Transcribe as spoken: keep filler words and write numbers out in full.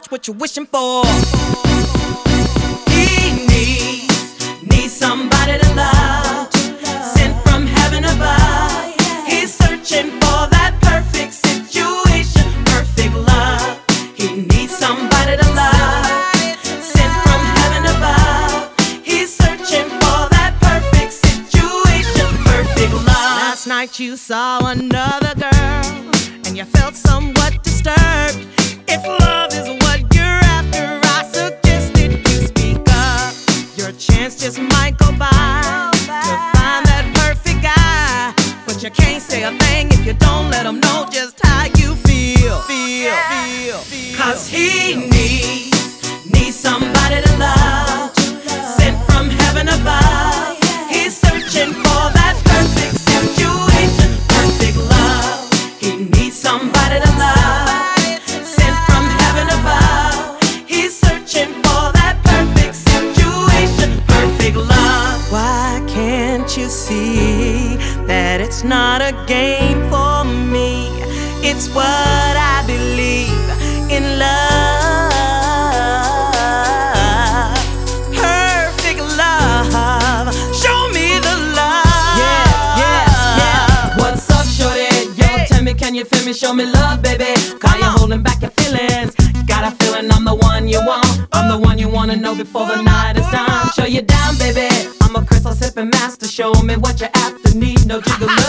much, what you wishing for? He needs, needs somebody to love, sent from heaven above. He's searching for that perfect situation, perfect love. He needs somebody to love, sent from heaven above. He's searching for that perfect situation, perfect love. Last night you saw another girl and you felt somewhat disturbed. If love is what you're after, I suggested you speak up. Your chance just might go by to find that perfect guy, but you can't say a thing if you don't let him know just how you feel. Feel, feel, feel. Cause he needs, needs somebody to love, sent from heaven above. He's searching for that perfect situation, perfect love. He needs somebody to love, sent from heaven above. He's searching for that perfect situation, perfect love. Why can't you see that it's not a game for me? It's what I believe in love. Perfect love. Show me the love. Yeah, yeah, yeah. What's up, shorty? Yo, tell me, can you feel me? Show me love, baby. Cause you're holding back your feelings. Got a feeling I'm the one you want. I'm the one you wanna know before the night is done. Show you down, baby. I'm a crystal sipping master. Show me what you're after. Need no jiggle.